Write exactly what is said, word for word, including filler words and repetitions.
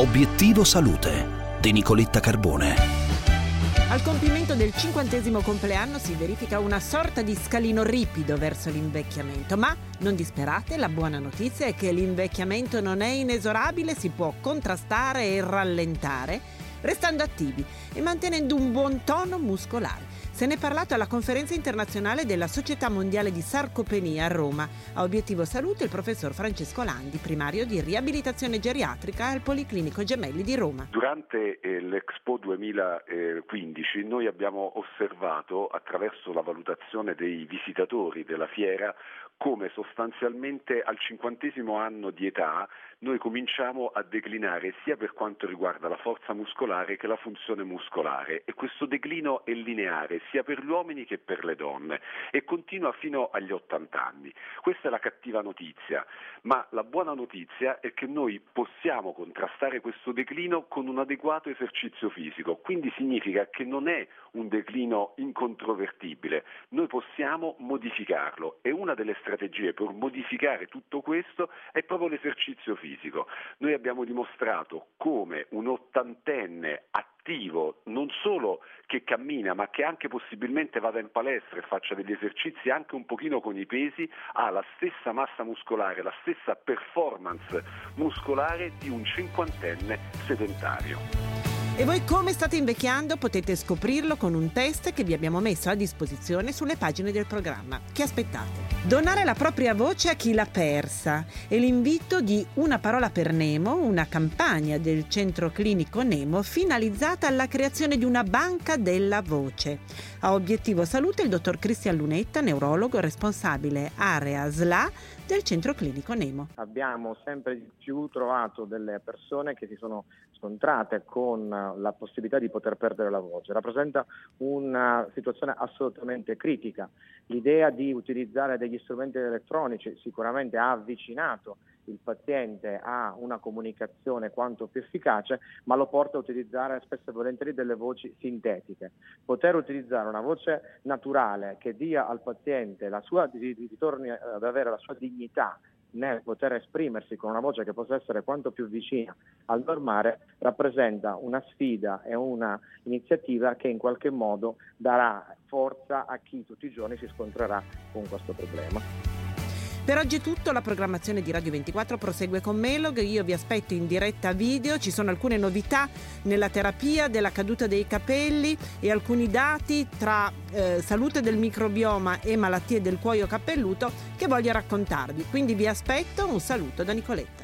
Obiettivo Salute di Nicoletta Carbone. Al compimento del cinquantesimo compleanno si verifica una sorta di scalino ripido verso l'invecchiamento, ma non disperate, la buona notizia è che l'invecchiamento non è inesorabile, si può contrastare e rallentare restando attivi e mantenendo un buon tono muscolare. Se ne è parlato alla conferenza internazionale della Società Mondiale di Sarcopenia a Roma. A Obiettivo Salute il professor Francesco Landi, primario di riabilitazione geriatrica al Policlinico Gemelli di Roma. Durante eh, l'Expo duemilaquindici noi abbiamo osservato, attraverso la valutazione dei visitatori della fiera, come sostanzialmente al cinquantesimo anno di età noi cominciamo a declinare sia per quanto riguarda la forza muscolare che la funzione muscolare, e questo declino è lineare sia per gli uomini che per le donne e continua fino agli ottanta anni. Questa è la cattiva notizia, ma la buona notizia è che noi possiamo contrastare questo declino con un adeguato esercizio fisico, quindi significa che non è un declino incontrovertibile, noi possiamo modificarlo e una delle strategie per modificare tutto questo è proprio l'esercizio fisico. Noi abbiamo dimostrato come un ottantenne attivo, non solo che cammina ma che anche possibilmente vada in palestra e faccia degli esercizi anche un pochino con i pesi, ha la stessa massa muscolare, la stessa performance muscolare di un cinquantenne sedentario. E voi come state invecchiando? Potete scoprirlo con un test che vi abbiamo messo a disposizione sulle pagine del programma. Che aspettate? Donare la propria voce a chi l'ha persa e l'invito di Una parola per Nemo, una campagna del Centro Clinico Nemo finalizzata alla creazione di una banca della voce. A Obiettivo Salute il dottor Cristian Lunetta, neurologo responsabile area S L A del Centro Clinico Nemo. Abbiamo sempre di più trovato delle persone che si sono scontrate con la possibilità di poter perdere la voce. Rappresenta una situazione assolutamente critica. L'idea di utilizzare degli strumenti elettronici sicuramente ha avvicinato il paziente a una comunicazione quanto più efficace, ma lo porta a utilizzare spesso e volentieri delle voci sintetiche. Poter utilizzare una voce naturale che dia al paziente la sua, ritorni ad avere la sua dignità nel poter esprimersi con una voce che possa essere quanto più vicina al normale, rappresenta una sfida e una iniziativa che in qualche modo darà forza a chi tutti i giorni si scontrerà con questo problema. Per oggi è tutto, la programmazione di Radio ventiquattro prosegue con Melog, io vi aspetto in diretta video, ci sono alcune novità nella terapia della caduta dei capelli e alcuni dati tra eh, salute del microbioma e malattie del cuoio capelluto che voglio raccontarvi, quindi vi aspetto, un saluto da Nicoletta.